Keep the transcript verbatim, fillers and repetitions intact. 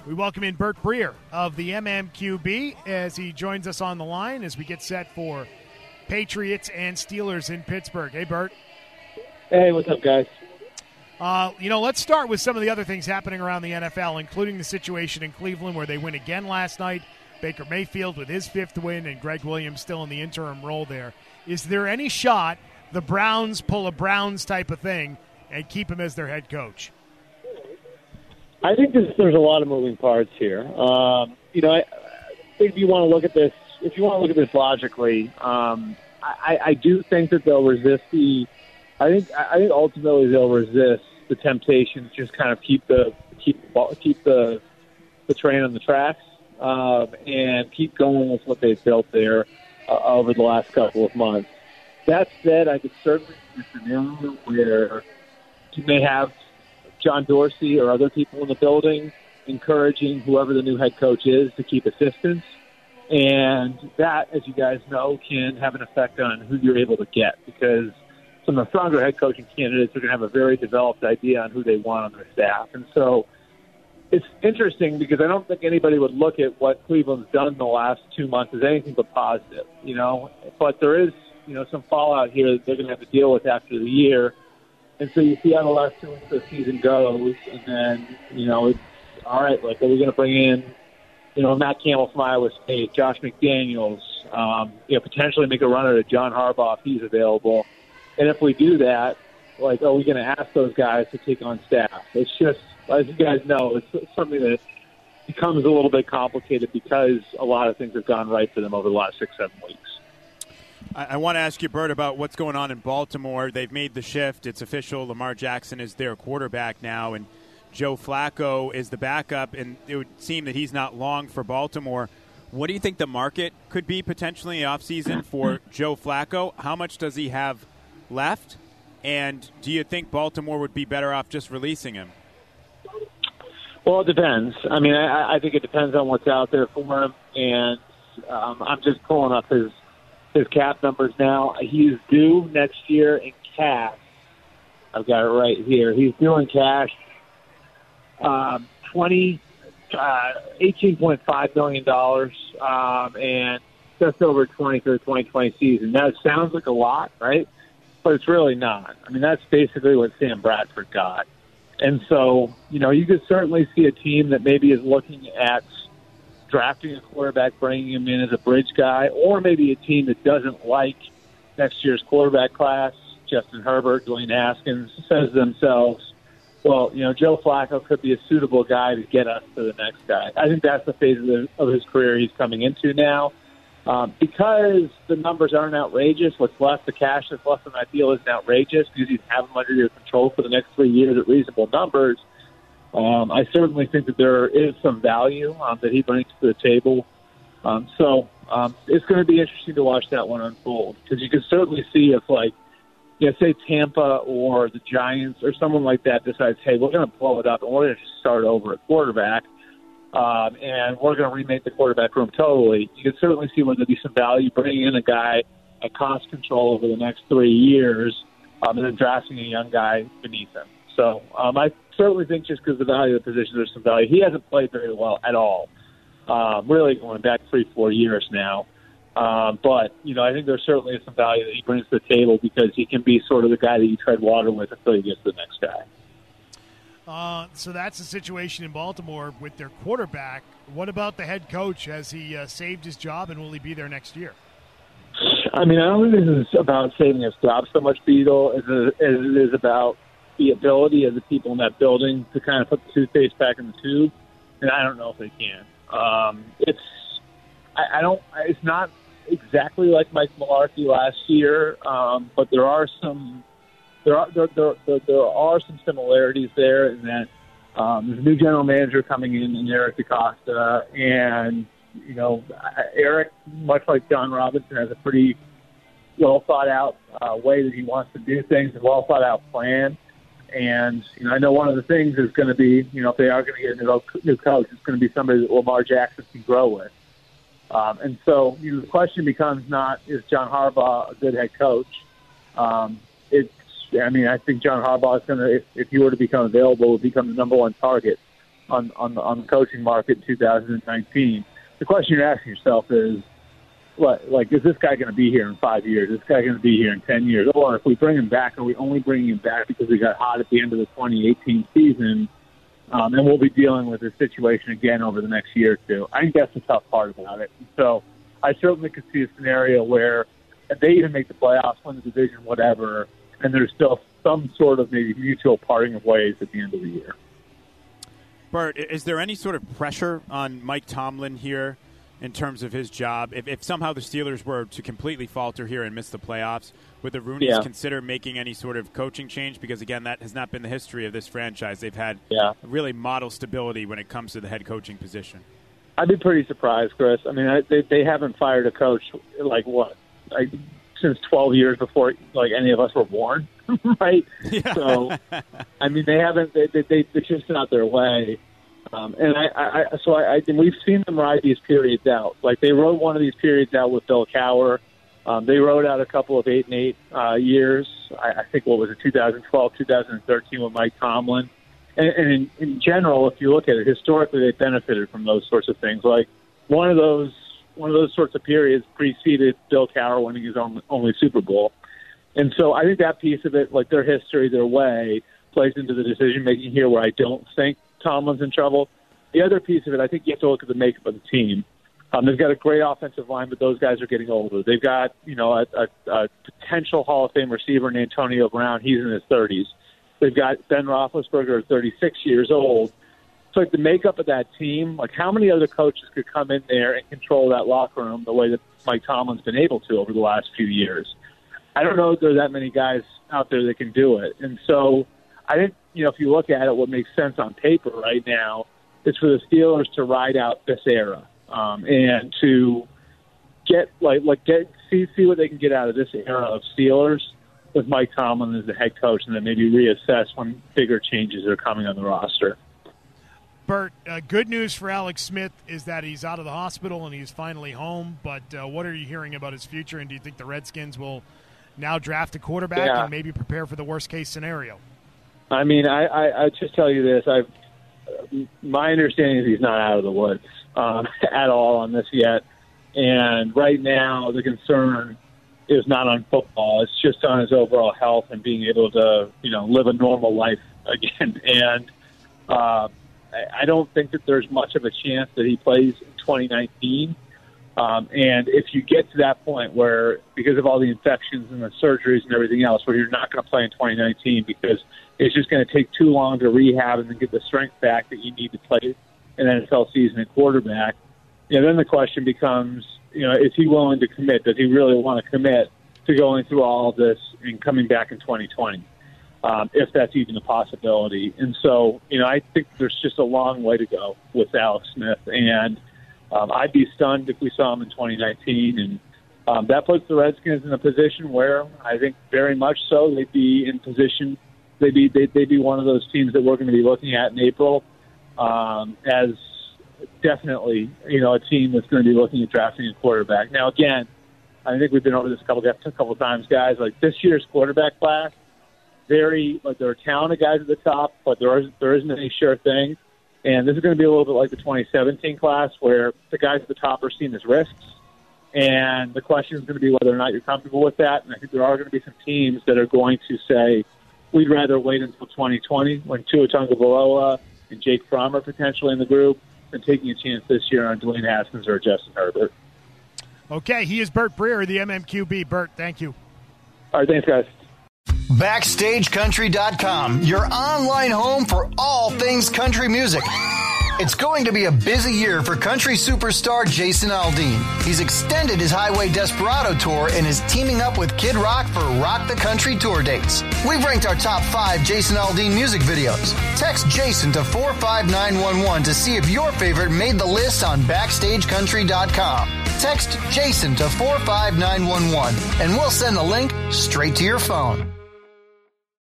We welcome in Bert Breer of the M M Q B as he joins us on the line as we get set for Patriots and Steelers in Pittsburgh. Hey, Bert. Hey, what's up, guys? Uh, you know, let's start with some of the other things happening around the N F L, including the situation in Cleveland where they win again last night. Baker Mayfield with his fifth win and Greg Williams still in the interim role there. Is there any shot the Browns pull a Browns type of thing and keep him as their head coach? I think there's, there's a lot of moving parts here. Um, you know, I, I think if you want to look at this, if you want to look at this logically, um, I, I do think that they'll resist the. I think I think ultimately they'll resist the temptation to just kind of keep the keep keep the the train on the tracks um, and keep going with what they've built there uh, over the last couple of months. That said, I could certainly see a scenario where you may have John Dorsey or other people in the building encouraging whoever the new head coach is to keep assistants. And that, as you guys know, can have an effect on who you're able to get because some of the stronger head coaching candidates are going to have a very developed idea on who they want on their staff. And so it's interesting because I don't think anybody would look at what Cleveland's done in the last two months as anything but positive, you know. But there is, you know, some fallout here that they're going to have to deal with after the year. And so you see how the last two weeks of the season goes, and then, you know, it's all right, like, are we going to bring in, you know, Matt Campbell from Iowa State, Josh McDaniels, um, you know, potentially make a run at John Harbaugh if he's available. And if we do that, like, are we going to ask those guys to take on staff? It's just, as you guys know, it's something that becomes a little bit complicated because a lot of things have gone right for them over the last six, seven weeks. I, I want to ask you, Bert, about what's going on in Baltimore. They've made the shift. It's official. Lamar Jackson is their quarterback now, and Joe Flacco is the backup, and it would seem that he's not long for Baltimore. What do you think the market could be potentially in the offseason for Joe Flacco? How much does he have left? And do you think Baltimore would be better off just releasing him? Well, it depends. I mean, I, I think it depends on what's out there for him, and um, I'm just pulling up his his cap numbers now. He's due next year in cash. I've got it right here. He's due in cash um, twenty, uh, eighteen point five million dollars, um, and just over twenty for the twenty twenty season. That sounds like a lot, right? But it's really not. I mean, that's basically what Sam Bradford got. And so, you know, you could certainly see a team that maybe is looking at drafting a quarterback, bringing him in as a bridge guy, or maybe a team that doesn't like next year's quarterback class, Justin Herbert, Dwayne Haskins, says to themselves, well, you know, Joe Flacco could be a suitable guy to get us to the next guy. I think that's the phase of, the, of his career he's coming into now. Um, because the numbers aren't outrageous, what's left, the cash that's left in that deal isn't outrageous because you have them under your control for the next three years at reasonable numbers. Um, I certainly think that there is some value um, that he brings to the table. Um, so um, it's going to be interesting to watch that one unfold because you can certainly see if, like, you know, say Tampa or the Giants or someone like that decides, hey, we're going to blow it up and we're going to just start over at quarterback. Um, and we're going to remake the quarterback room totally. You can certainly see where there'll be some value bringing in a guy at cost control over the next three years um, and then drafting a young guy beneath him. So um, I certainly think just because of the value of the position, there's some value. He hasn't played very well at all, um, really going back three, four years now. Um, but, you know, I think there certainly is some value that he brings to the table because he can be sort of the guy that you tread water with until you get to the next guy. Uh, so that's the situation in Baltimore with their quarterback. What about the head coach? Has he uh, saved his job, and will he be there next year? I mean, I don't think this is about saving his job so much, Beadle, as it is about the ability of the people in that building to kind of put the toothpaste back in the tube, and I don't know if they can. Um, it's I, I don't. It's not exactly like Mike Mularkey last year, um, but there are some. There are there, there, there, there are some similarities there in that um, there's a new general manager coming in, in Eric DeCosta, and you know Eric, much like John Robinson, has a pretty well thought out uh, way that he wants to do things, a well thought out plan. And you know, I know one of the things is going to be, you know, if they are going to get a new, new coach, it's going to be somebody that Lamar Jackson can grow with. Um, and so you know, the question becomes not is John Harbaugh a good head coach? Um, it's I mean, I think John Harbaugh is going to, if, if he were to become available, would become the number one target on on the, on the coaching market in two thousand nineteen. The question you're asking yourself is, what, like, is this guy going to be here in five years? Is this guy going to be here in ten years? Or if we bring him back, are we only bringing him back because we got hot at the end of the twenty eighteen season, um, and we'll be dealing with this situation again over the next year or two? I think that's the tough part about it. So I certainly could see a scenario where if they even make the playoffs, win the division, whatever, and there's still some sort of maybe mutual parting of ways at the end of the year. Bert, is there any sort of pressure on Mike Tomlin here in terms of his job? If, if somehow the Steelers were to completely falter here and miss the playoffs, would the Rooneys yeah. consider making any sort of coaching change? Because, again, that has not been the history of this franchise. They've had yeah. really model stability when it comes to the head coaching position. I'd be pretty surprised, Chris. I mean, I, they, they haven't fired a coach, like, what, like, since twelve years before, like, any of us were born, right? Yeah. So, I mean, they haven't, they, they, they, it's just not their way. Um, and I, I, so I, I, and we've seen them ride these periods out. Like, they rode one of these periods out with Bill Cowher. Um, they rode out a couple of eight and eight uh, years. I, I think, what was it, twenty twelve, twenty thirteen with Mike Tomlin. And, and in, in general, if you look at it, historically, they benefited from those sorts of things. Like, one of those, one of those sorts of periods preceded Bill Cowher winning his own, only Super Bowl. And so I think that piece of it, like their history, their way, plays into the decision-making here where I don't think Tomlin's in trouble. The other piece of it, I think you have to look at the makeup of the team. Um, they've got a great offensive line, but those guys are getting older. They've got, you know, a, a, a potential Hall of Fame receiver in Antonio Brown. He's in his thirties. They've got Ben Roethlisberger, thirty-six years old. So, like, the makeup of that team, like, how many other coaches could come in there and control that locker room the way that Mike Tomlin's been able to over the last few years? I don't know if there are that many guys out there that can do it. And so I think, you know, if you look at it, what makes sense on paper right now is for the Steelers to ride out this era um, and to get, like, like get see see what they can get out of this era of Steelers with Mike Tomlin as the head coach, and then maybe reassess when bigger changes are coming on the roster. Bert, uh, good news for Alex Smith is that he's out of the hospital and he's finally home. But uh, what are you hearing about his future, and do you think the Redskins will now draft a quarterback yeah. and maybe prepare for the worst-case scenario? I mean, I, I, I just tell you this. I've, my understanding is he's not out of the woods um, at all on this yet. And right now the concern is not on football. It's just on his overall health and being able to, you know, live a normal life again. And uh, I don't think that there's much of a chance that he plays in twenty nineteen. Um, and if you get to that point where, because of all the infections and the surgeries and everything else, where you're not going to play in twenty nineteen because it's just going to take too long to rehab and then get the strength back that you need to play an N F L season at quarterback, you know, then the question becomes, you know, is he willing to commit? Does he really want to commit to going through all of this and coming back in twenty twenty, um, if that's even a possibility? And so, you know, I think there's just a long way to go with Alex Smith. And um, I'd be stunned if we saw him in twenty nineteen. And um, that puts the Redskins in a position where I think very much so they'd be in position. They'd be, they'd, they'd be one of those teams that we're going to be looking at in April um, as definitely, you know, a team that's going to be looking at drafting a quarterback. Now, again, I think we've been over this a couple a couple of times, guys. Like, this year's quarterback class, very like there are talented guys at the top, but there isn't there isn't any sure thing. And this is going to be a little bit like the twenty seventeen class, where the guys at the top are seen as risks. And the question is going to be whether or not you're comfortable with that. And I think there are going to be some teams that are going to say, we'd rather wait until twenty twenty when Tua Tagovailoa and Jake Fromm are potentially in the group than taking a chance this year on Dwayne Haskins or Justin Herbert. Okay, he is Bert Breer, the M M Q B. Bert, thank you. All right, thanks, guys. Backstage Country dot com, your online home for all things country music. It's going to be a busy year for country superstar Jason Aldean. He's extended his Highway Desperado tour and is teaming up with Kid Rock for Rock the Country tour dates. We've ranked our top five Jason Aldean music videos. Text Jason to four five nine one one to see if your favorite made the list on Backstage Country dot com. Text Jason to four five nine one one and we'll send the link straight to your phone.